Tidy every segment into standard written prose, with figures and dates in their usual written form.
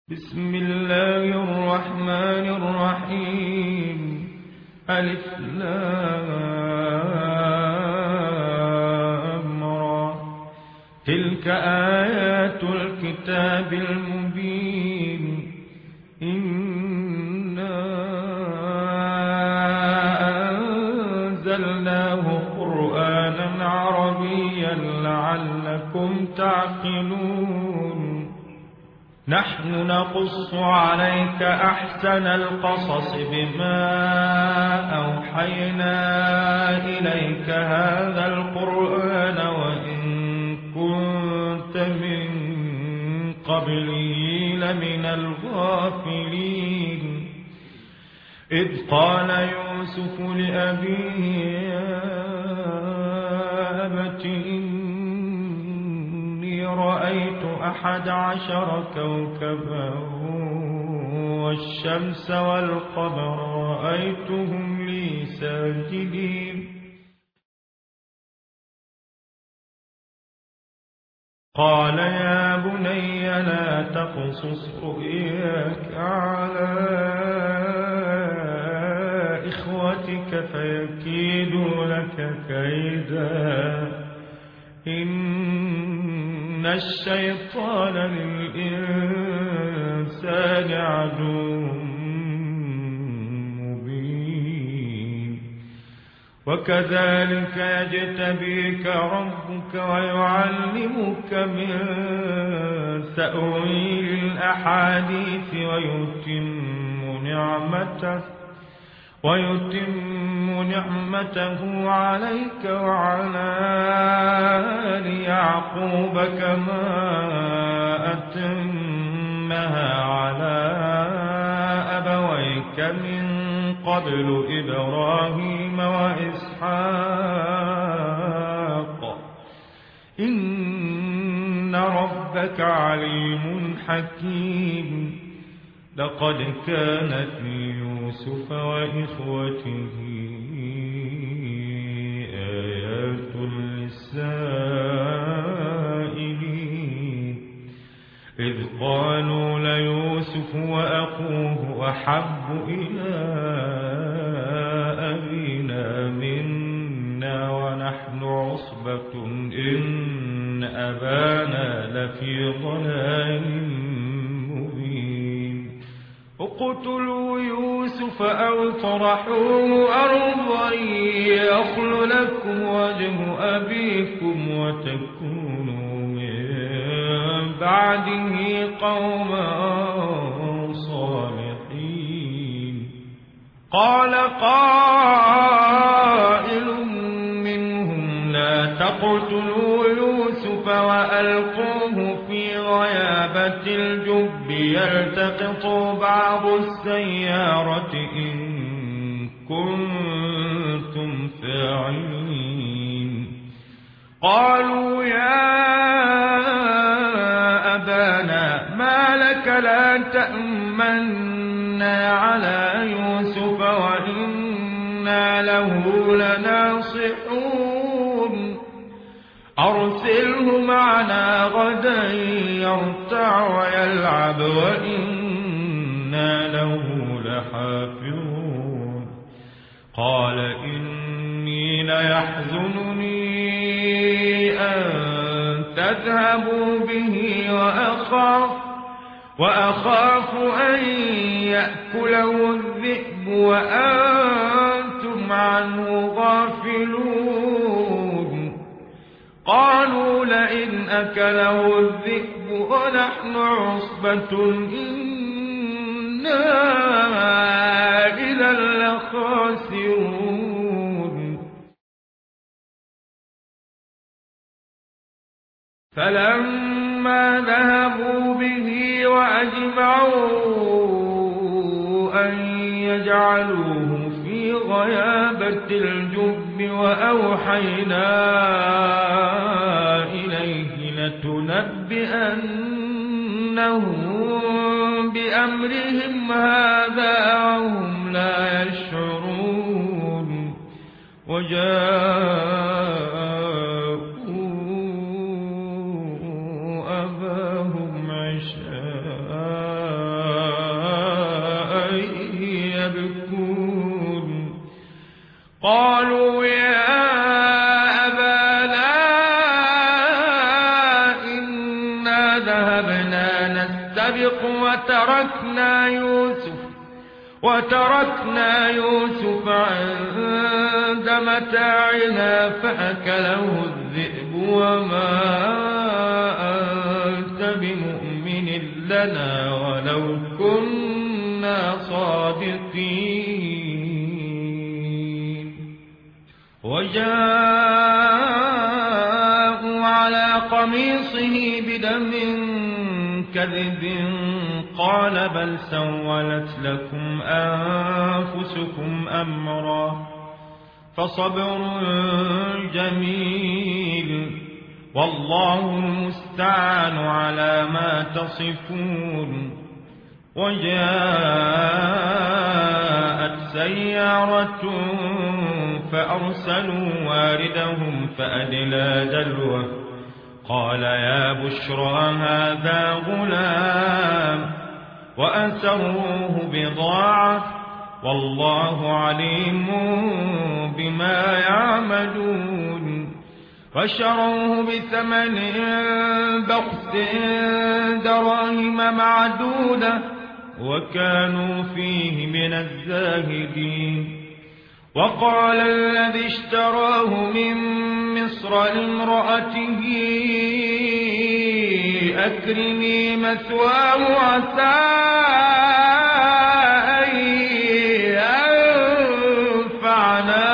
بسم الله الرحمن الرحيم. ألف لام را. تلك آيات الكتاب المبين. إنا أنزلناه قرآنا عربيا لعلكم تعقلون. نحن نقص عليك أحسن القصص بما أوحينا إليك هذا القرآن وإن كنت من قبله لمن الغافلين. إذ قال يوسف لأبيه يا أبت إني رأيت 11 كوكبا والشمس والقمر رأيتهم لي ساجدين. قال يا بني لا تقصص رؤياك على إخوتك فيكيدوا لك كيدا. إن الشيطان للإنسان عدو مبين. وكذلك يجتبيك ربك ويعلمك من تأويل الأحاديث ويتم نعمته عليك وعلى آل يعقوب كما أتمها على أبويك من قبل إبراهيم وإسحاق إن ربك عليم حكيم. لقد كان في يوسف وإخوته آيات للسائلين. إذ قالوا ليوسف وأخوه أحب إلى أبينا منا ونحن عصبة إن أبانا لفي ضلال مبين. اقتلوا يوسف أو اطرحوه أرضا يخل لكم وجه أبيكم وتكونوا من بعده قوما صالحين. قال قائل منهم لا تقتلوا يوسف وألقوه في غيابة الجب يلتقط بعض السيارة إن كنتم فاعلين. قالوا يا أبانا ما لك لا تأمنا على يوسف وإنا له لناصحون. أرسله معنا غدا يرتع ويلعب وإنا له لحافظون. قال إني ليحزنني أن تذهبوا به وأخاف أن يأكله الذئب وأنتم عنه غافلون. قالوا لئن أكله الذئب ونحن عصبة إنا إذا لخاسرون. فلما ذهبوا به وأجمعوا أن يجعلوه في غيابة الجب وأوحينا إليه لتنبئنهم بأمرهم هذا وهم لا يشعرون. وجاءوا أباهم عشاء ذهبنا نستبق وتركنا يوسف عند متاعنا فأكله الذئب وما أنت بمؤمن لنا ولو كنا صادقين وجاءوا على قميصه بدم كذب قال بل سولت لكم أنفسكم أمرا فصبر جميل والله المستعان على ما تصفون وجاءت سيارة فأرسلوا واردهم فأدلى دلوه قال يا بشرى هذا غلام وأسروه بضاعة والله عليم بما يعملون وشروه بثمن بخس دراهم معدودة وكانوا فيه من الزاهدين وقال الذي اشتراه من مصر لامرأته أكرمي مثواه عسى أن ينفعنا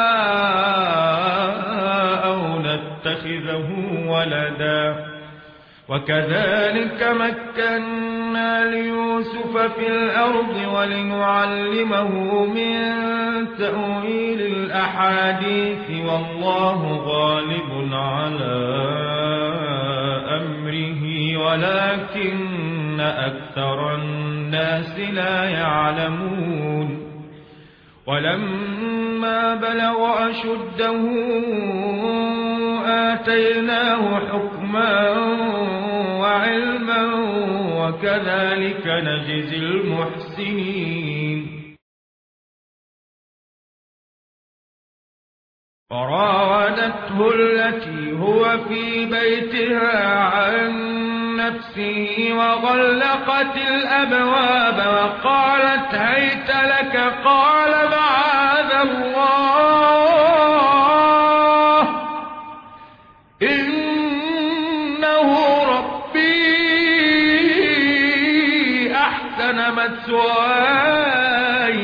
أو نتخذه ولدا وكذلك مكنا ليوسف في الأرض ولنعلمه من تأويل الأحاديث والله غالب على أمره ولكن أكثر الناس لا يعلمون ولما بلغ أشده آتيناه حكما وعلما وكذلك نجزي المحسنين وراودته التي هو في بيتها عن نفسه وغلقت الأبواب وقالت هيت لك قال معاذ الله إنه ربي أحسن مثواي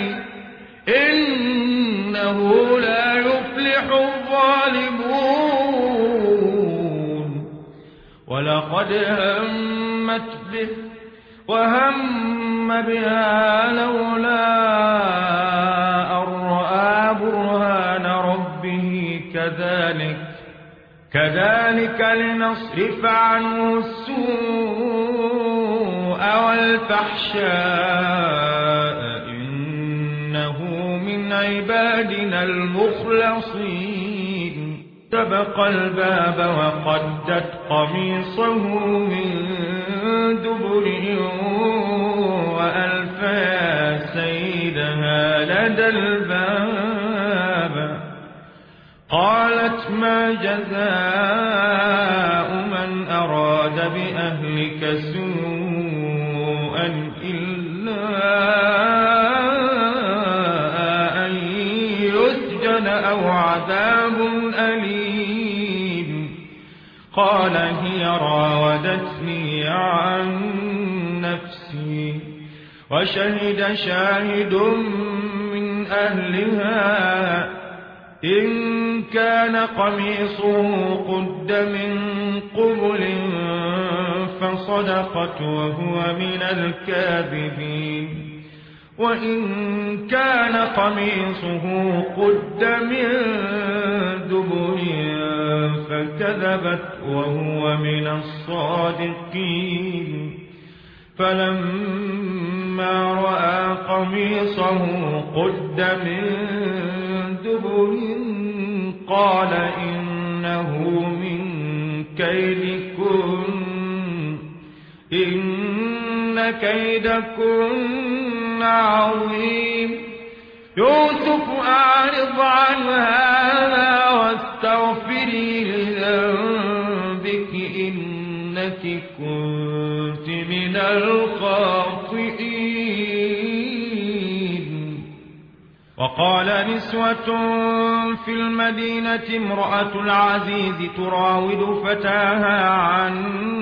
إنه لا يفلح الظالمون ولقد همت به وهم بها لولا أن رأى برهان ربه كذلك لنصرف عنه السوء والفحشاء إنه من عبادنا المخلصين سبق الباب وقدت قميصه من دبر وألف يا سيدها لدى الباب قالت ما جزاء من أراد بأهلك سوءا إلا أن يسجن أو عذاب أليم قال هي راودتني عن نفسي وشهد شاهد من أهلها إن كان قميصه قد من قبل فصدقت وهو من الكاذبين وإن كان قميصه قد من دبر فكذبت وهو من الصادقين فلما رأى قميصه قد من دبر قال إنه من كيدكن إن كيدكن عظيم يوسف أعرض عن هذا واستغفري لذنبك إنك إنك كنت من الخاطئين. وقال نسوة في المدينة امرأة العزيز تراود فتاها عن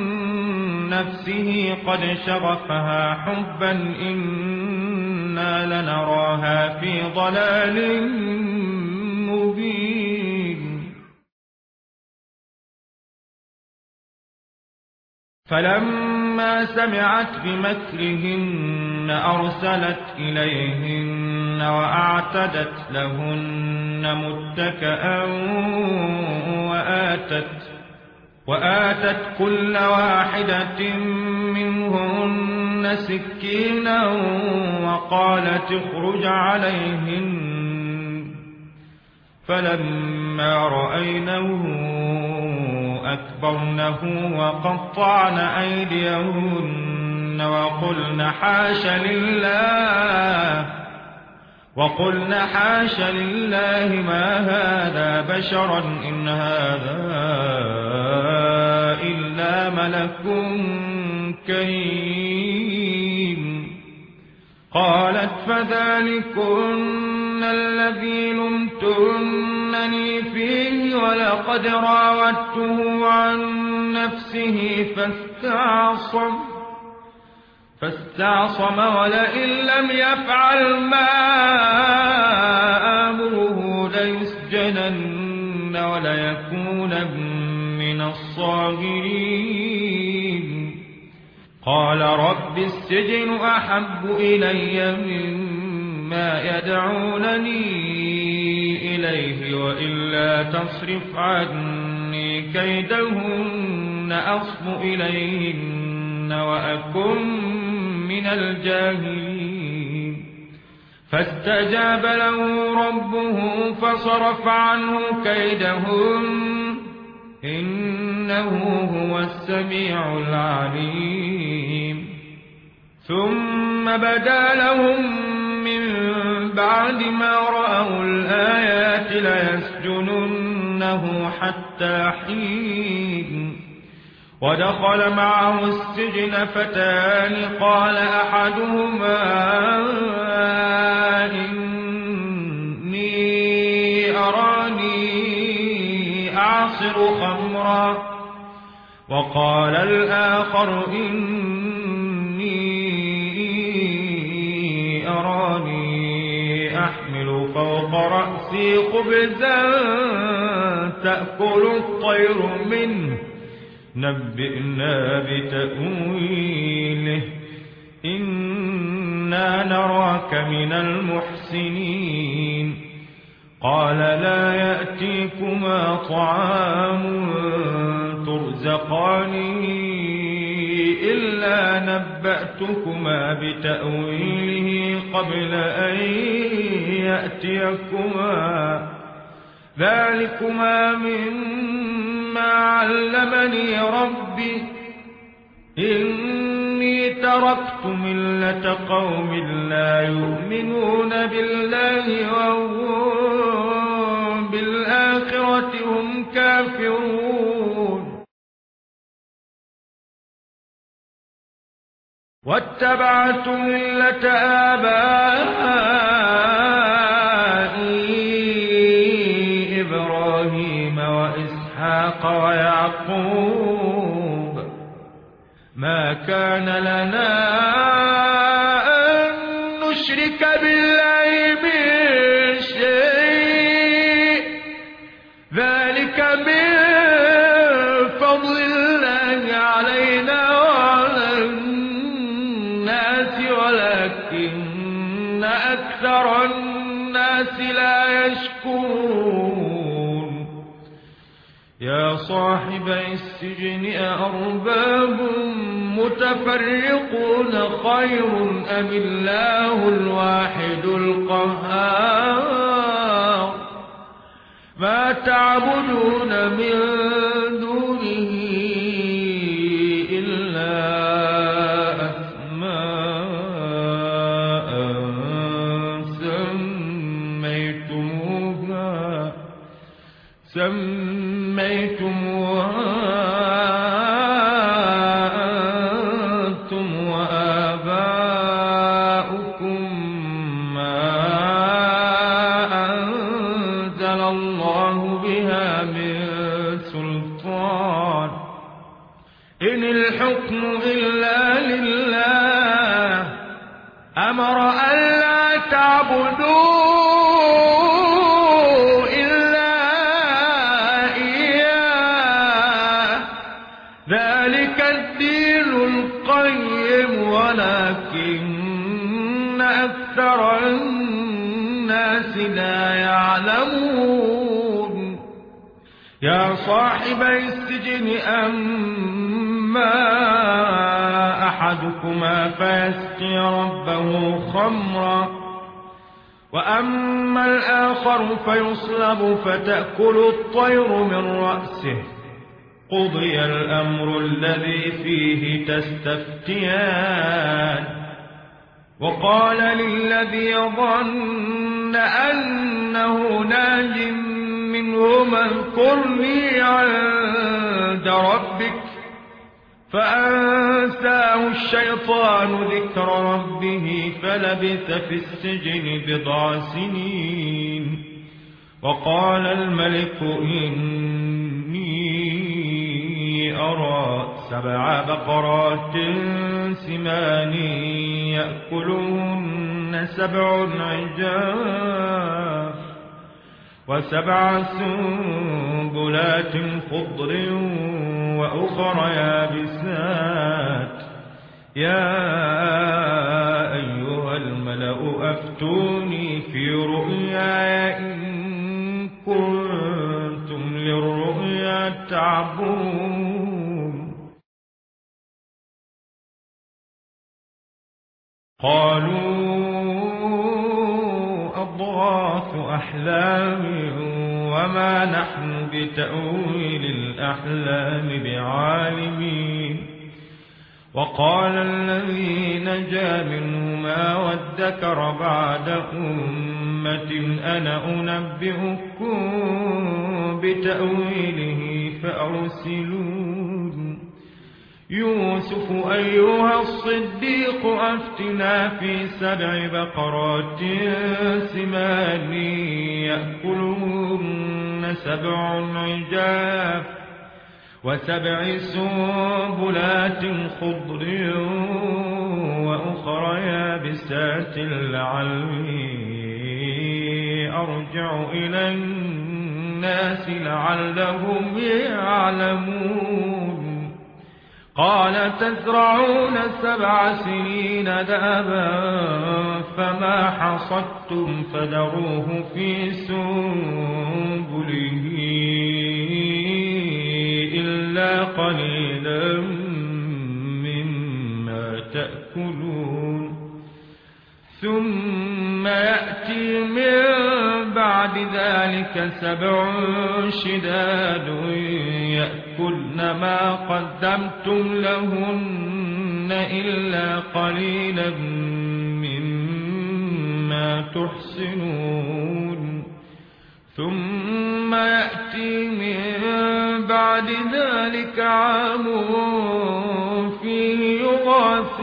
نفسه قد شغفها حبا إنا لنراها في ضلال مبين. فلما سمعت بمكرهن أرسلت إليهن وأعتدت لهن متكئا وآتت كل واحدة منهن سكينا وقالت اخرج عليهن. فلما رأينه أكبرنه وقطعن أيديهن وقلن حاش لله ما هذا بشرا إن هذا إلا ملك كريم. قالت فذلكن الذي لمتنني فيه ولقد راودته عن نفسه فاستعصم ولئن لم يفعل ما آمره ليسجنن وليكون من الصاغرين. قال رب السجن أحب إلي مما يدعونني إليه وإلا تصرف عني كيدهن أصب إليهن وأكن من الجاهلين. فاستجاب له ربه فصرف عنه كيدهن إنه هو السميع العليم. ثم بدا لهم من بعد ما رأوا الآيات ليسجننه حتى حين. ودخل معه السجن فتان قال أحدهما إني أراني أعصر خمرا وقال الآخر إني أراني أحمل فوق رأسي خبزا تأكل الطير منه نبئنا بتأويله إنا نراك من المحسنين. قال لا يأتيكما طعام ترزقانه إلا نبأتكما بتأويله قبل أن يأتيكما ذلكما مما علمني ربي إني تركت ملة قوم لا يؤمنون بالله وهم بالآخرة هم كافرون. واتبعت ملة آبائي إبراهيم وإسحاق ويعقوب ما كان لنا أن نشرك بالله من شيء ذلك من فضل الله علينا وعلى الناس ولكن أكثر الناس لا يشكرون. يا صاحبي السجن أأرباب متفرقون خير أم الله الواحد القهار ما تعبدون من دونه إلا أسماء سميتموها أمر ألا تعبدوا إلا إياه ذلك الدين القيم ولكن أكثر الناس لا يعلمون يا صاحبي السجن أما أحدكما فيسقي ربه خمرا وأما الآخر فيصلب فتأكل الطير من رأسه قضي الأمر الذي فيه تستفتيان وقال للذي ظن أنه ناج منهما اذكرني عند ربك فأنساه الشيطان ذكر ربه فلبث في السجن بضع سنين وقال الملك إني أرى 7 بقرات سمان يأكلهن 7 عجاف و7 سنبلات خضر وأخر يابسات يا أيها الملأ أفتوني في رؤياي إن كنتم للرؤيا تعبرون قالوا أضغاث أحلام وما نحن بتأويل الأحلام بعالمين وقال الذي نجا منهما وادكر بعد أمة أنا أنبئكم بتأويله فأرسلون يوسف أيها الصديق أفتنا في 7 بقرات سمان يأكلهن 7 عجاف و7 سنبلات خضر وأخر يابسات لعلي أرجع إلى الناس لعلهم يعلمون قال تزرعون 7 سنين دابا فما حصدتم فذروه في سنبله إلا قليلا مما تأكلون ثم يأتي من بعد ذلك 7 شداد يأكلن ما قدمتم لهن إلا قليلا مما تحصنون ثم يأتي من بعد ذلك عام فيه يغاث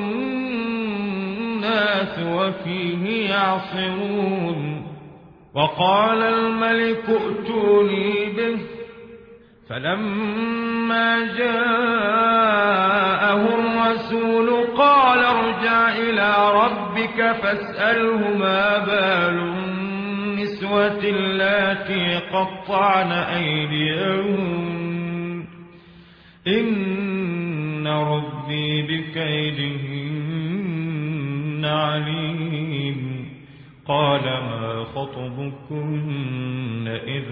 الناس وفيه يعصرون وقال الملك ائتوني به فلما جاءه الرسول قال ارجع إلى ربك فاسأله ما بال النسوة اللاتي قطعن أيديهن إن ربي بكيدهن عليم قال ما خطبكن إذ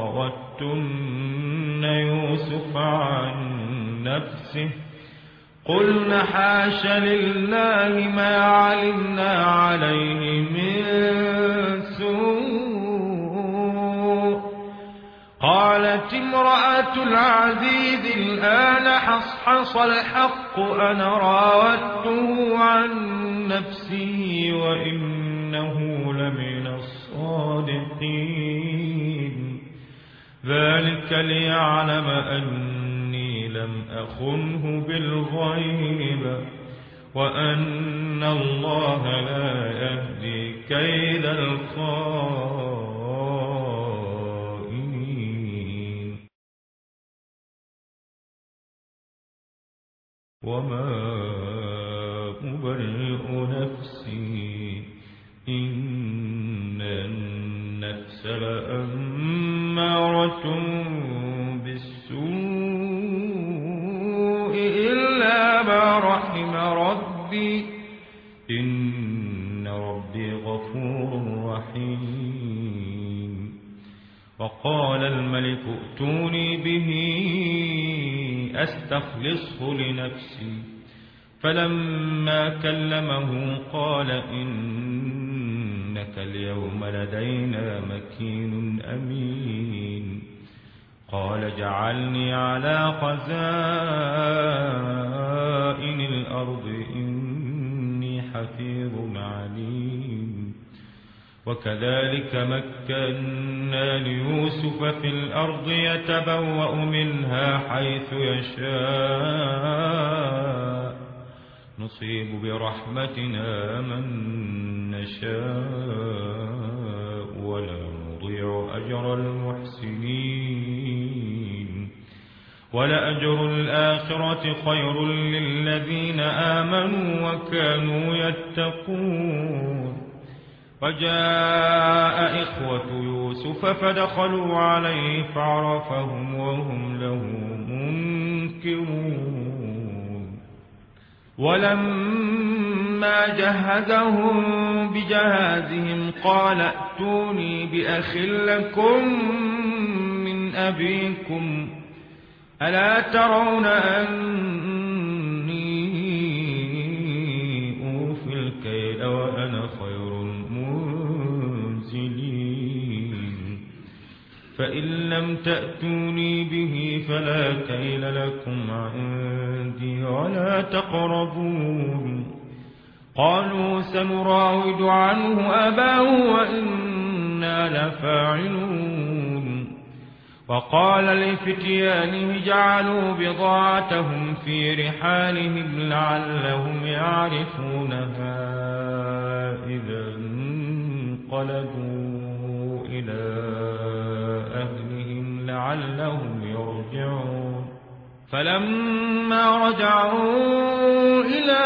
راوتن يوسف عن نفسه قلن حاش لله ما علمنا عليه من سوء قالت امرأة العزيز الآن حصحص الحق أنا راودته عن نفسه وإنه لمن الصادقين ذلك ليعلم أني لم أخنه بالغيب وأن الله لا يهدي كيد الخائنين وما أبرئ نفسي إن النفس لأمارة بالسوء إلا ما رحم ربي إن ربي غفور رحيم. وقال الملك ائتوني به أستخلصه لنفسي فلما كلمه قال إنك اليوم لدينا مكين أمين. قال اجعلني على خزائن الأرض إني حفيظ عليم. وكذلك مكنا ليوسف في الأرض يتبوأ منها حيث يشاء نصيب برحمتنا من نشاء ولا نضيع أجر المحسنين. ولأجر الآخرة خير للذين آمنوا وكانوا يتقون. وجاء إخوة يوسف فدخلوا عليه فعرفهم وهم له منكرون. ولما جهزهم بجهازهم قال ائتوني بأخ لكم من أبيكم ألا ترون أني أوفي الكيل وأنا خير المنزلين. فإن لم تأتوني به فلا كيل لكم عندي ولا تقربون. قالوا سنراود عنه أباه وإنا لفاعلون. وقال لفتيانه جعلوا بضاعتهم في رحالهم لعلهم يعرفونها إذا انقلبوا إلى أهلهم لعلهم يرجعون. فلما رجعوا إلى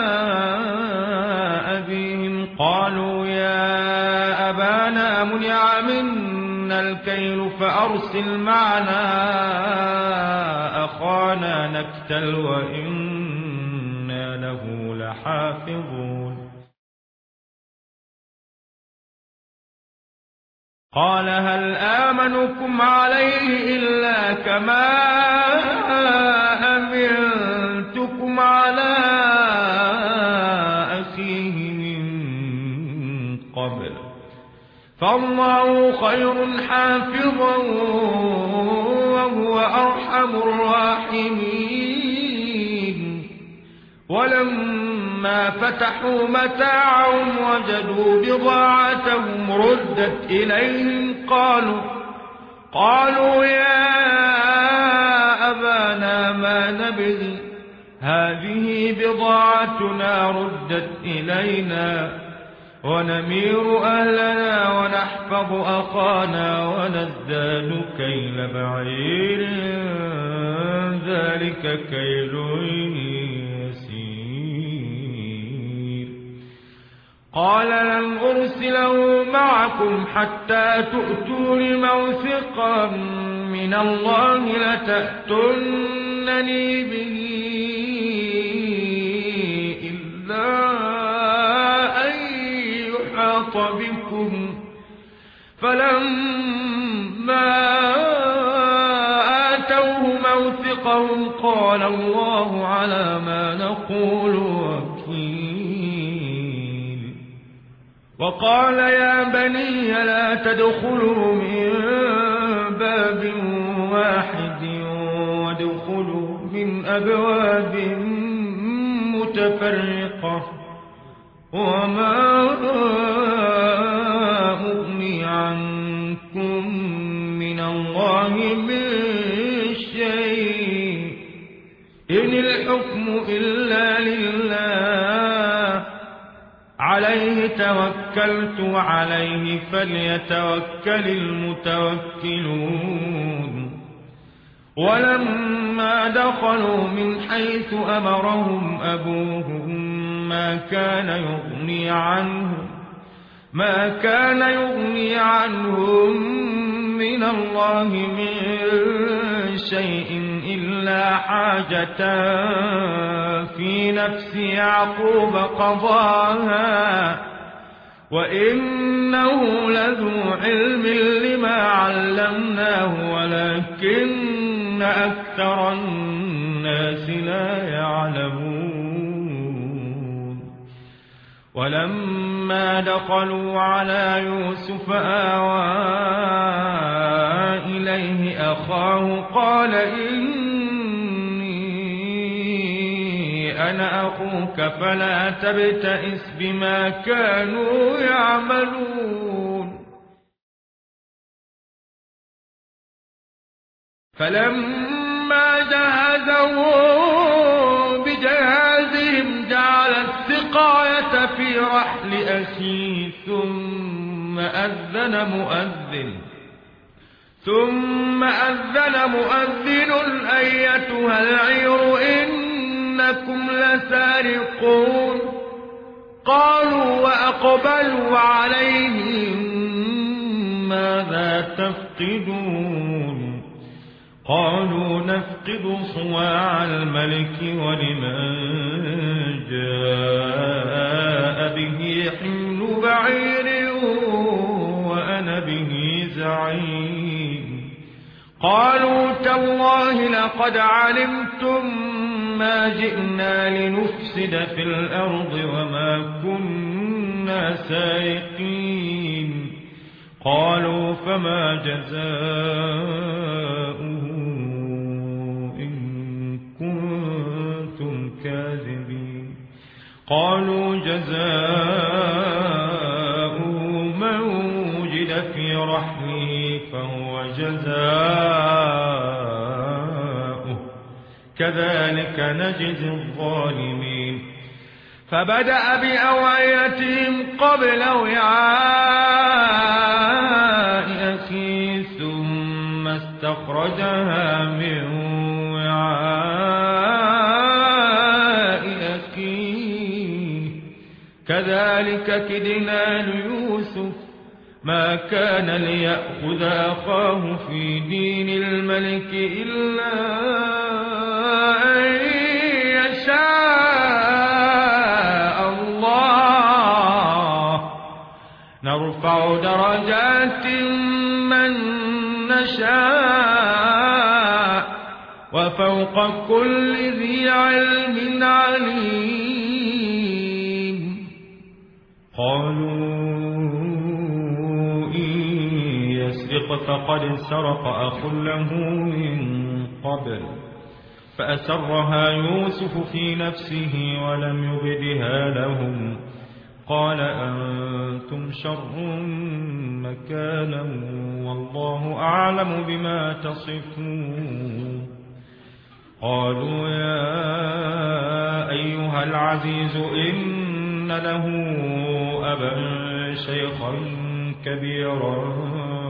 أبيهم قالوا يا أبانا منع منا الكيل فأرسل معنا أخانا نكتل وإنا له لحافظون. قال هل آمنكم عليه إلا كما أمنتكم على أخيه من قبل فالله خير حافظا وهو أرحم الراحمين. ولما فتحوا متاعهم وجدوا بضاعتهم ردت إليهم قالوا يا أبانا ما نبغي هذه بضاعتنا ردت إلينا ونمير أهلنا ونحفظ أخانا ونزداد كيل بعير ذلك كيل يسير. قال لن أرسله معكم حتى تؤتون موثقا من الله لتأتونني به إلا بكم. فلما آتوه موثقهم قال الله على ما نقول وكيل. وقال يا بني لا تدخلوا من باب واحد وادخلوا من أبواب متفرقة وما أغني عنكم من الله من شيء إن الحكم إلا لله عليه توكلت وعليه فليتوكل المتوكلون. ولما دخلوا من حيث أمرهم أبوهم ما كان يغني عنهم من الله من شيء إلا حاجة في نفس يعقوب قضاها وإنه لذو علم لما علمناه ولكن أكثر الناس لا يعلمون ولما دخلوا على يوسف آوى إليه أخاه قال إني أنا أخوك فلا تبتئس بما كانوا يعملون فلما جهزهم بجهازهم جعل السقاية في رحل أخيه ثم أذن مؤذن أيتها العير إنكم لسارقون قالوا وأقبلوا عليهم ماذا تفقدون قالوا نفقد صواع الملك ولمن جاء به حمل بعير وأنا به زعيم قالوا تالله لقد علمتم ما جئنا لنفسد في الأرض وما كنا سارقين قالوا فما جزاؤه إن كنتم كاذبين قالوا جزاؤه من وجد في رحله فهو جزاؤه كذلك نجزي الظالمين فبدأ بأوعيتهم قبل وعاء أخيه ثم استخرجها من وعاء أخيه كذلك كدنا ليوسف ما كان ليأخذ أخاه في دين الملك إلا أن يشاء الله نرفع درجات من نشاء وفوق كل ذي علم عليم قالوا فقد سرق أخ له من قبل فأسرها يوسف في نفسه ولم يبدها لهم قال أنتم شر مكانا والله أعلم بما تصفون قالوا يا أيها العزيز إن له أبا شيخا كبيرا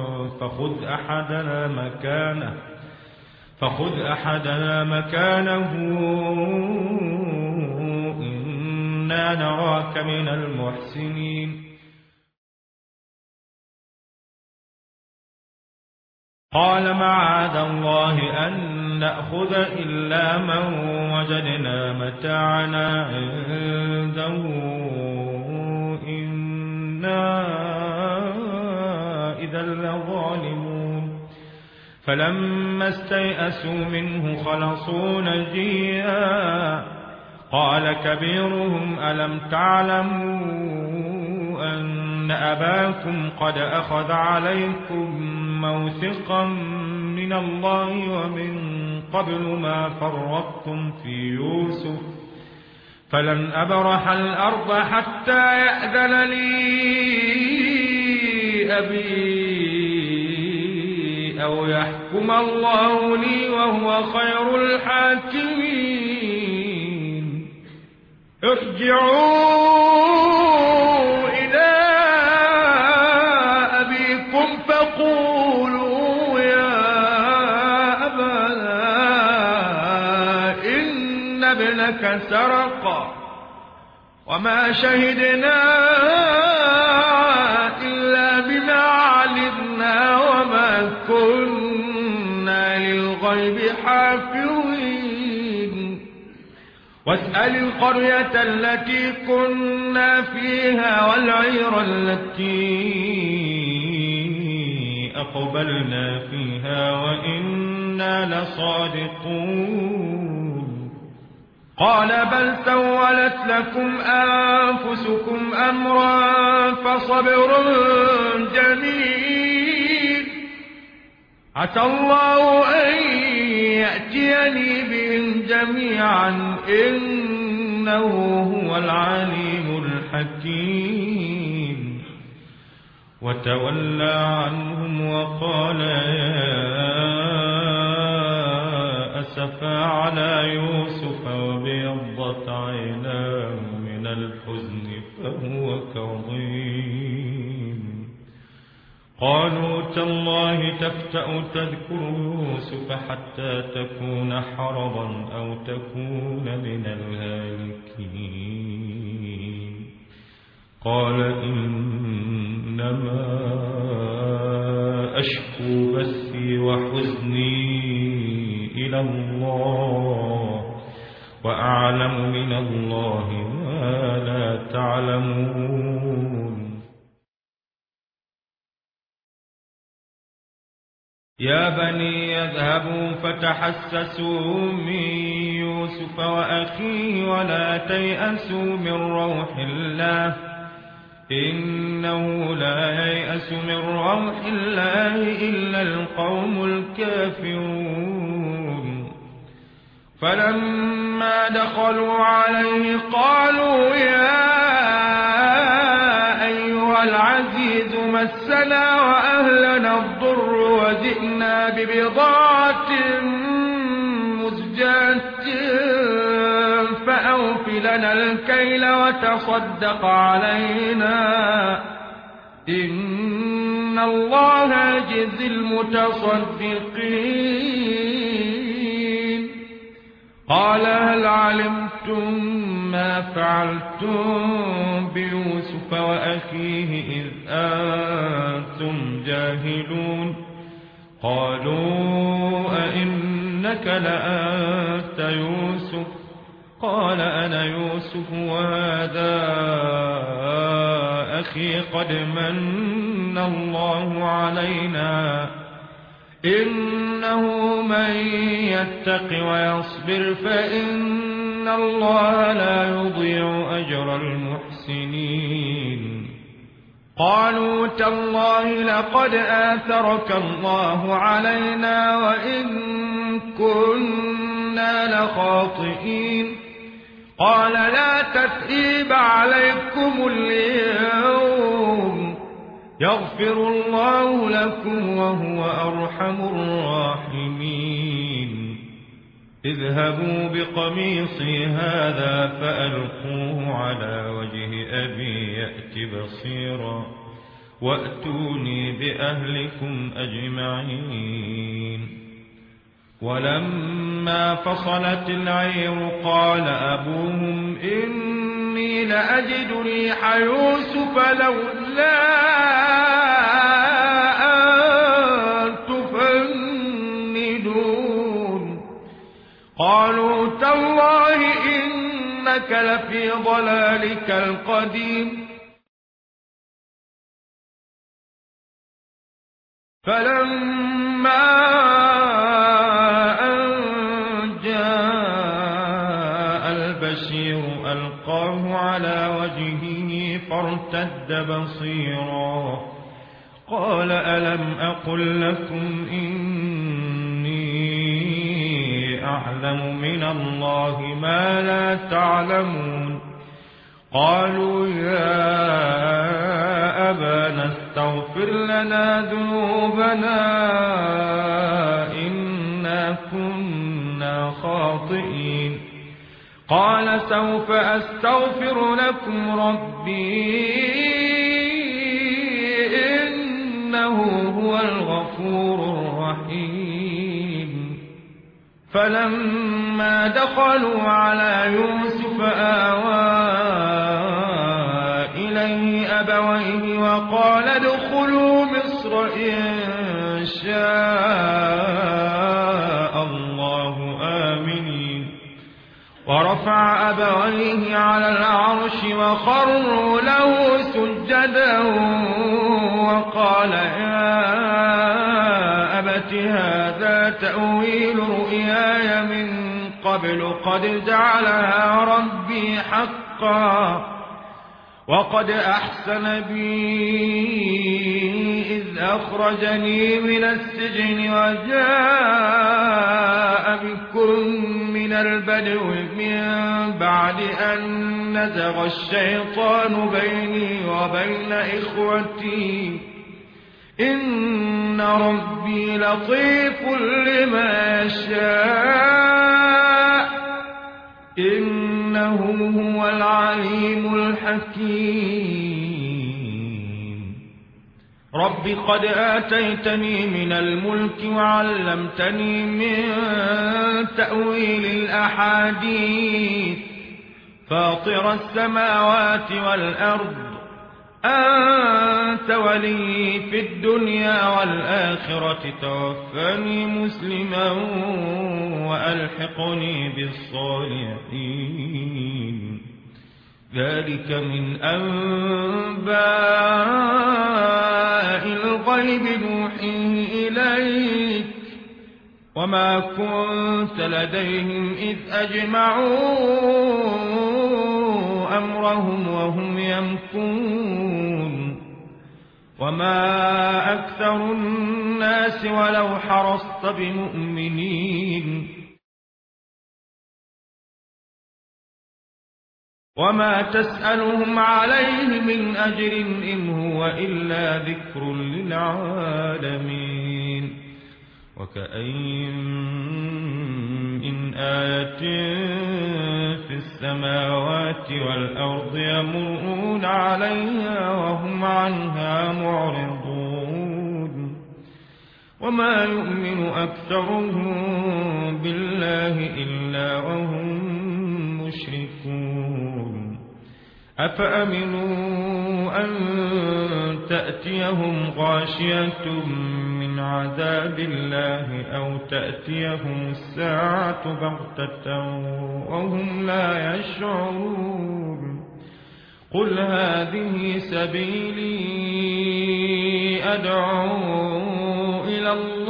فخذ أحدنا مكانه إنا نراك من المحسنين قال معاذ الله أن نأخذ إلا من وجدنا متاعنا عنده إنا إذا لظالمون فلما استيئسوا منه خلصوا نجيا قال كبيرهم ألم تعلموا أن أباكم قد أخذ عليكم موثقا من الله ومن قبل ما فرطتم في يوسف فلن أبرح الأرض حتى يأذن لي أبي أو يحكم الله لي وهو خير الحاكمين ارجعوا إلى أبيكم فقولوا يا أبانا إن ابنك سرق وما شهدنا إلا بما علمنا وما كنا للغيب حافظين واسأل القرية التي كنا فيها والعير التي أقبلنا فيها وإنا لصادقون قال بل سولت لكم أنفسكم أمرا فصبر جميل عسى الله أن يأتيني بهم جميعا إنه هو العليم الحكيم وتولى عنهم وقال يا أسفا على يوسف وابيضت عيناه من الحزن فهو كظيم قالوا تالله تفتأ تذكر يوسف حتى تكون حرضا أو تكون من الهالكين قال إنما أشكو بثي وحزني إلى الله وأعلم من الله ما لا تعلمون يا بني يذهبوا فتحسسوا من يوسف وأخيه ولا تيأسوا من روح الله إنه لا ييأس من روح الله إلا القوم الكافرون فلما دخلوا عليه قالوا يا أيها العزيز مسنا وأهلنا الضر وجئنا ببضاعة مزجاة فأوف لنا الكيل وتصدق علينا إن الله يجزي المتصدقين قال هل علمتم ما فعلتم بيوسف وأخيه إذ أنتم جاهلون قالوا أئنك لأنت يوسف قال أنا يوسف وهذا أخي قد من الله علينا إنه من يتق ويصبر فإن الله لا يضيع أجر المحسنين قالوا تالله لقد آثرك الله علينا وإن كنا لخاطئين قال لا تثريب عليكم اليوم يغفر الله لكم وهو أرحم الراحمين اذهبوا بقميصي هذا فألقوه على وجه أبي يأت بصيرا وأتوني بأهلكم أجمعين ولما فصلت العير قال أبوهم إني لأجد ريح يوسف لولا أن تفندون قالوا تالله إنك لفي ضلالك القديم فلما ألقاه على وجهه فارتد بصيرا قال ألم أقل لكم إني أعلم من الله ما لا تعلمون قالوا يا أبانا استغفر لنا ذنوبنا إنا كنا خاطئين قال سوف أستغفر لكم ربي إنه هو الغفور الرحيم فلما دخلوا على يوسف آوى وقال ادخلوا مصر إن شاء الله آمنين ورفع أبويه على العرش وخروا له سجدا وقال يا أبت هذا تأويل رؤياي من قبل قد جعلها ربي حقا وقد أحسن بي إذ أخرجني من السجن وجاء بكم من البدو من بعد أن نزغ الشيطان بيني وبين إخوتي إن ربي لطيف لما يشاء إنه هو العليم الحكيم رب قد آتيتني من الملك وعلمتني من تأويل الأحاديث فاطر السماوات والأرض أنت ولي في الدنيا والآخرة توفني مسلما وألحقني بالصالحين ذلك من أنباء الغيب نوحيه إليك وما كنت لديهم إذ أجمعوا أمرهم وهم يمكرون وما أكثر الناس ولو حرصت بمؤمنين وما تسألهم عليه من أجر إن هو إلا ذكر للعالمين وكأين من آية في السماوات والأرض يمرون عليها وهم عنها معرضون وما يؤمن أكثرهم بالله إلا وهم مشركون أفأمنوا أن تأتيهم غاشية من عذاب الله أو تأتيهم الساعة بغتة وهم لا يشعرون قل هذه سبيلي أدعو إلى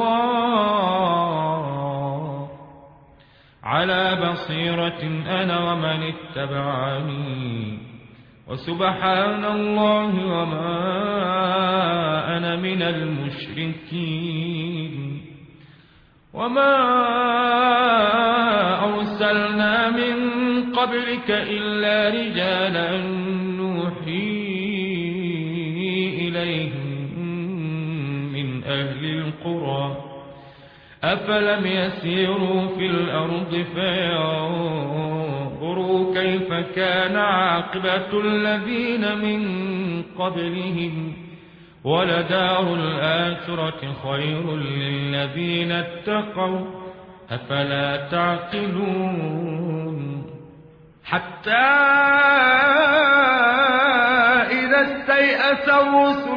الله على بصيرة أنا ومن اتبعني وسبحان الله وما أنا من المشركين وما أرسلنا من قبلك إلا رجالا نوحي إليهم من أهل القرى أفلم يسيروا في الأرض فينظروا كيف كان عاقبة الذين من قبلهم ولدار الآخرة خير للذين اتقوا أفلا تعقلون حتى إذا استيأس الرسل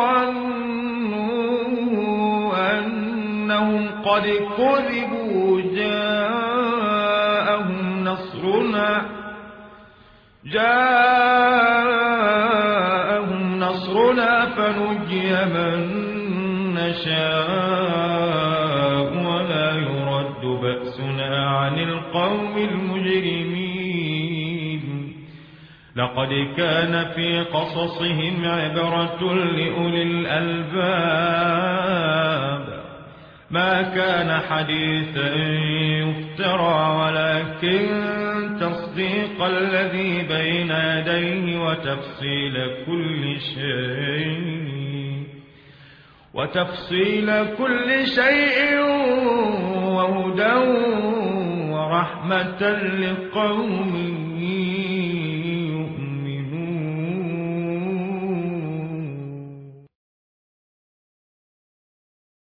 وظنوا أنهم قد كذبوا جاءهم نصرنا فنجي من نشاء ولا يرد بأسنا عن القوم المجرمين لقد كان في قصصهم عبرة لأولي الألباب ما كان حديثا يفترى ولكن تصديق الذي بين يديه وتفصيل كل شيء وهدى ورحمة لقوم